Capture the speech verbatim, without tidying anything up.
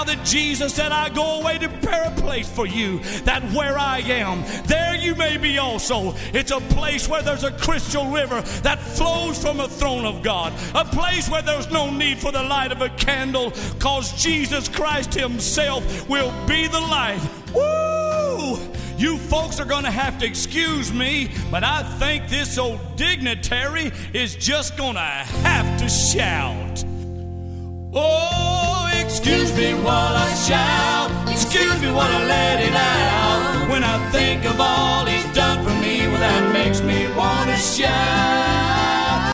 How that Jesus said, I go away to prepare a place for you, that where I am, there you may be also. It's a place where there's a crystal river that flows from the throne of God. A place where there's no need for the light of a candle, because Jesus Christ himself will be the light. Woo! You folks are going to have to excuse me, but I think this old dignitary is just going to have to shout. Oh, excuse me while I shout. Excuse me while I let it out. When I think of all he's done for me, well, that makes me want to shout.